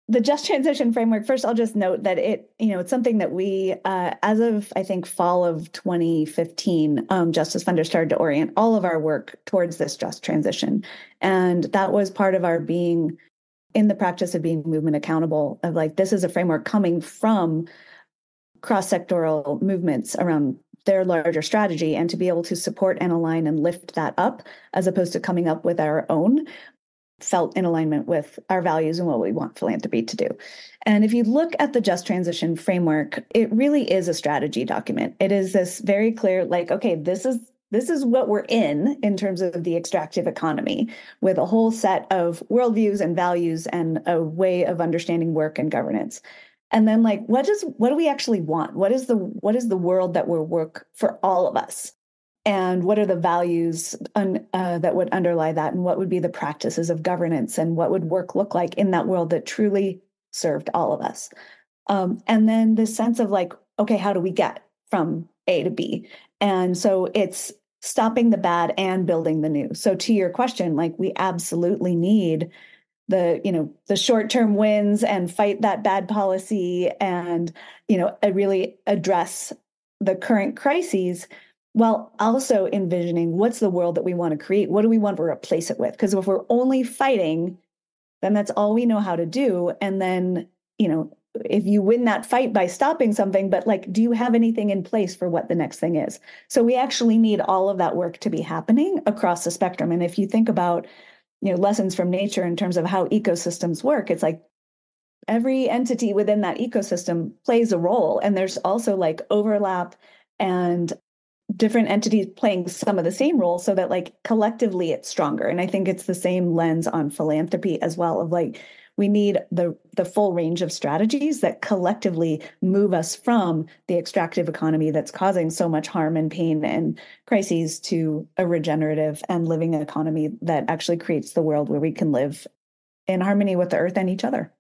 the just transition framework, first, I'll just note that it's something that we, as of, I think, fall of 2015, Justice Funders started to orient all of our work towards this just transition. And that was part of our being in the practice of being movement accountable, of like, this is a framework coming from cross-sectoral movements around their larger strategy, and to be able to support and align and lift that up, as opposed to coming up with our own, felt in alignment with our values and what we want philanthropy to do. And if you look at the Just Transition framework, it really is a strategy document. It is this very clear, like, okay, this is what we're in terms of the extractive economy, with a whole set of worldviews and values and a way of understanding work and governance. And then, like, what do we actually want? What is the world that will work for all of us? And what are the values that would underlie that? And what would be the practices of governance? And what would work look like in that world that truly served all of us? And then this sense of like, okay, how do we get from A to B? And so it's stopping the bad and building the new. So to your question, like, we absolutely need the short-term wins and fight that bad policy, and really address the current crises, while also envisioning what's the world that we want to create. What do we want to replace it with? Because if we're only fighting, then that's all we know how to do. And then, if you win that fight by stopping something, but like, do you have anything in place for what the next thing is? So we actually need all of that work to be happening across the spectrum. And if you think about, lessons from nature in terms of how ecosystems work, it's like every entity within that ecosystem plays a role. And there's also like overlap and different entities playing some of the same roles, so that like collectively it's stronger. And I think it's the same lens on philanthropy as well, of like, we need the full range of strategies that collectively move us from the extractive economy that's causing so much harm and pain and crises, to a regenerative and living economy that actually creates the world where we can live in harmony with the earth and each other.